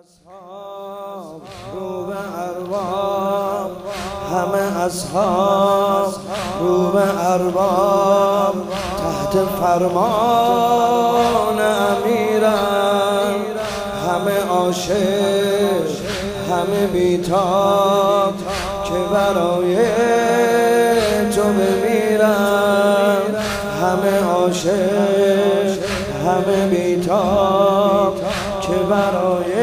اصحاب رو به ارباب، همه اصحاب رو به ارباب، تحت فرمان امیرم، همه عاشق همه بیتاب که برای تو بمیرم، همه عاشق همه بیتاب که برای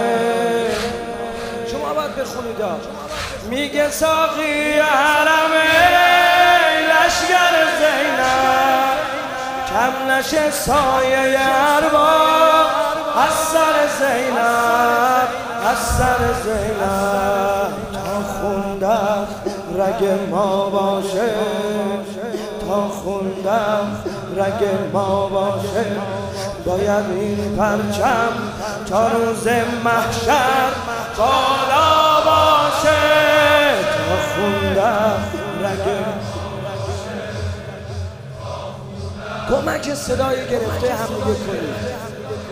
شما باید بخونید. میگه ساقی حرم لشگر زینب، کم نشه سایه ارباب از سر زینب، از سر زینب تا خوندم رگ ما باشه، تا خوندم رگ ما باشه، باید این پرچم تا روز محشر بالا باشه، تا خوندم رگ. کمک صدای گرفته هم دیگه کنید.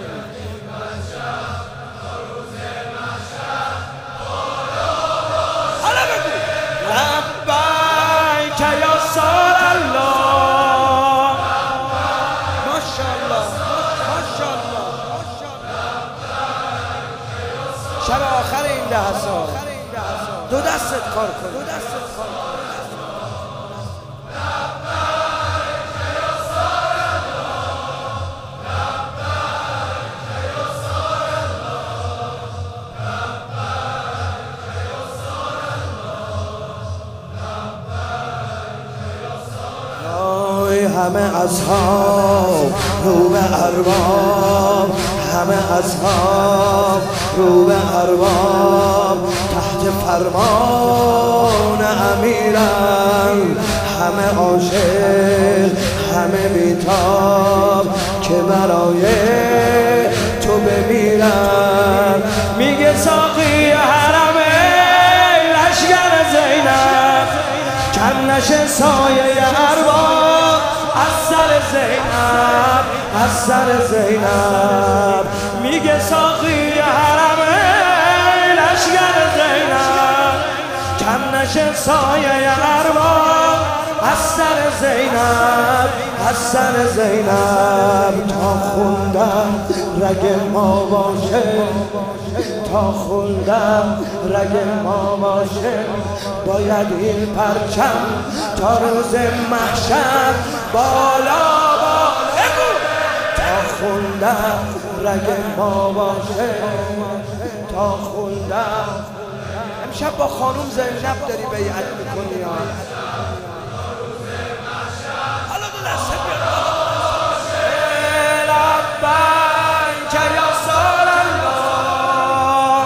حالا بگو لبیک یا سال الله، ماشاءالله ماشاءالله. شب آخر این 10 سال دو دستت کار کن، دو دستت کار کن. همه اصحاب رو به ارباب، همه اصحاب رو به ارباب، تحت فرمان امیرم، همه عاشق همه بیتاب که برای تو بمیرم. میگه ساقی حرم لشگر زینب، کم نشه سایه ارباب از سر زینب، از سر زینب. میگه ساقی حرم لشگر زینب، کم نشه سایه ارباب از سر زینب، از سر زینب تا خوندم رگ ما باشه، تا خوندم رگ ما باشه، باید این پرچم تا روز محشر بالا باشه، تا خوندم رگ ما باشه، تا خوندم. امشب با خانوم زینب داری بیعت میکنی ها. حالا دو دسته بیاد لبیک یا سال الله،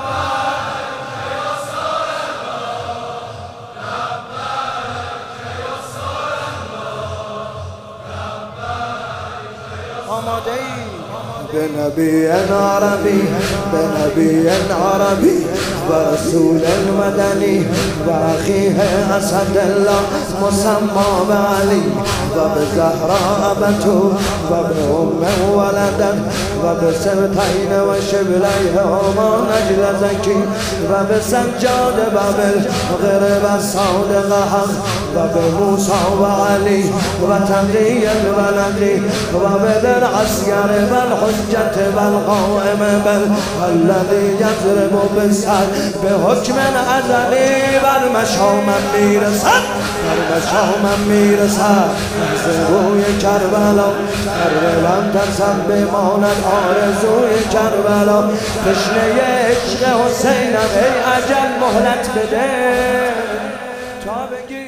آماده ای به نبی عربی، به نبی عربی و رسول مدنی و اخیه اسد الله مسمى بعلی و به زهرا بتو و به ام ولدت و به سبتین و شبلیه هما نجل زکی و به سجاد بابل غرب صادق حق و به موسی و علی و تقی الولدی و به در عسکر بالحجت بالقائم بل الذي یضرب بالسر به حکم ازلی بر مشامم میرسد، بر مشامم میرسد از روی کربلا، کربلم ترسم بماند آرزوی کربلا، تشنه عشق حسینم ای اجل مهلت بده تا بگی